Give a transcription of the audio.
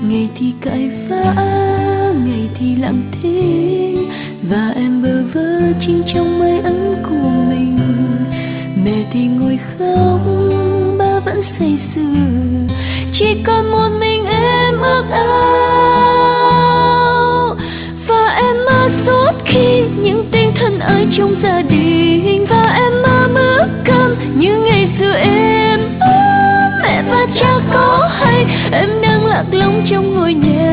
Ngày thì cãi vã, ngày thì lặng thinh, và em bơ vơ chìm trong mây ấm của mình. Mẹ thì ngồi khóc, ba vẫn say sưa, chỉ còn một mình em ước ao. Và em mơ suốt khi những tiếng thân ái trong gia đình, và em mơ bữa cơm như ngày xưa em. Mẹ và cha có hay em đang lạc lõng trong ngôi nhà